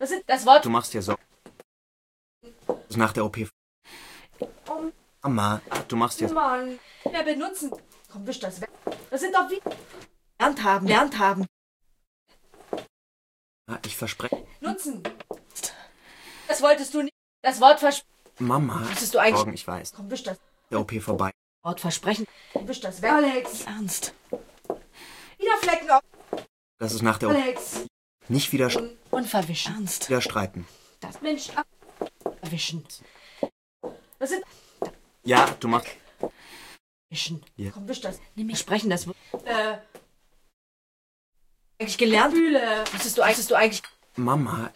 Das ist das Wort. Du machst dir Sorgen. Nach der OP. Oh Mama, du machst dir... Mann. Mehr benutzen. Komm, wisch das weg. Das sind doch wie... Lernt haben. Ich verspreche... Nutzen. Das wolltest du nicht. Das Wort versprechen. Mama, Müsstest du eigentlich... Sorgen, ich weiß. Komm, wisch das. Der OP vorbei. Wort versprechen. Komm, wisch das weg. Alex. Ernst. Wieder Flecken auf. Das ist nach der OP. Alex. Nicht wieder, Und verwischen. Ernst. wieder streiten. Das Mensch Erwischen. Das sind... Ja, du machst... Wischen. Ja. Komm, wisch das. Nimm mich sprechen, das Wort. Eigentlich gelernt. Fühle. Müsstest du eigentlich... Mama,